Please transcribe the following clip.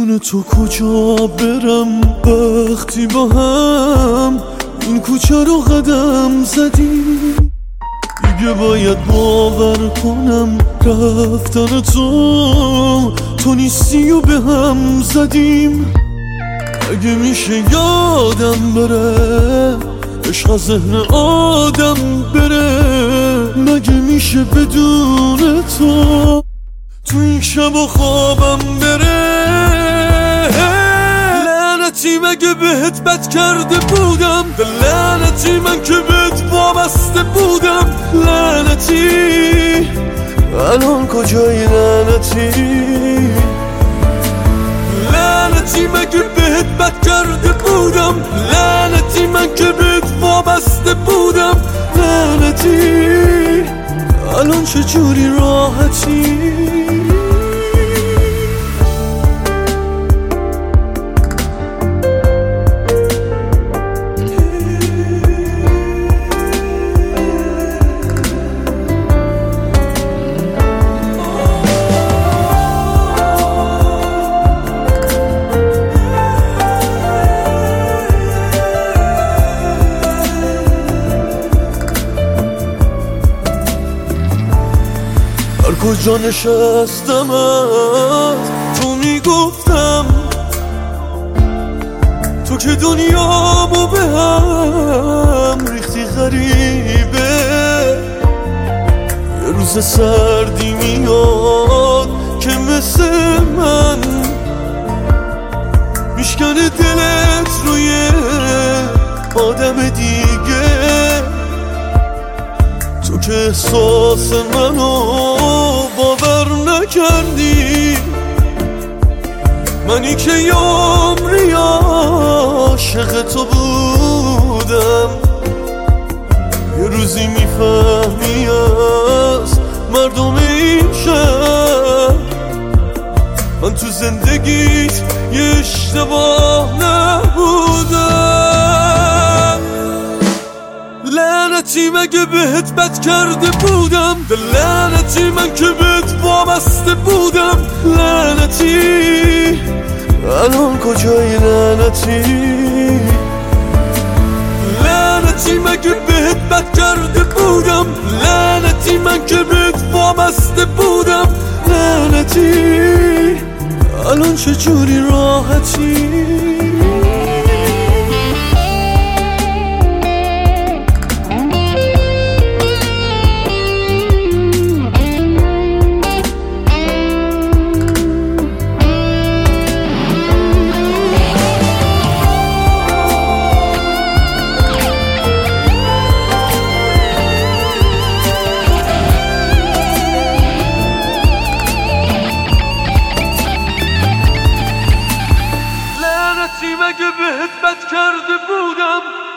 بدون تو کجا برم وقتی با هم این کوچه رو قدم زدیم؟ دیگه باید باور کنم رفتن تو نیستی و به هم زدیم. اگه میشه یادم بره عشق از ذهن آدم بره، مگه میشه بدون تو این شب و خوابم بره؟ لعنتی مگه بهت بد کرده بودم؟ لعنتی من که بهت وابسته بودم. لعنتی الان کجایی؟ لعنتی لعنتی مگه بهت بد کرده بودم؟ لعنتی من که بهت وابسته بودم. لعنتی الان چجوری راحتی؟ کجا نشستم تو میگفتم تو که دنیامو به هم ریختی غریبه. یه روز سردی میاد که مثل من میشکنه دلت روی آدم دیگه. تو که احساس منو باور نکردی، منی که یه عمری عاشق تو بودم. یه روزی میفهمی از مردم این شهر من تو زندگیت یه اشتباه نبودم. لعنتی مگه بهت بد کرده بودم؟ لعنتی من که بهت وابسته بودم. لعنتی الان کجایی؟ لعنتی لعنتی مگه بهت بد کرده بودم؟ لعنتی من که بهت وابسته بودم. لعنتی الان چجوری راحتی؟ مگه بهت بد کرده بودم؟